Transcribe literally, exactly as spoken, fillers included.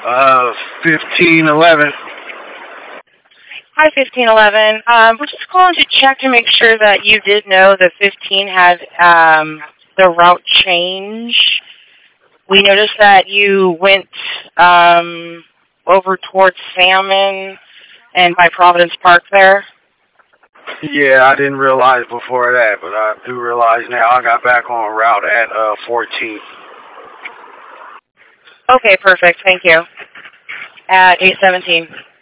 Uh, fifteen eleven. Hi, fifteen eleven. Um, we're just calling to check to make sure that you did know that fifteen had um, the route change. We noticed that you went um, over towards Salmon and by Providence Park there. Yeah, I didn't realize before that, but I do realize now. I got back on route at uh fourteen. Okay, perfect. Thank you. At eight seventeen.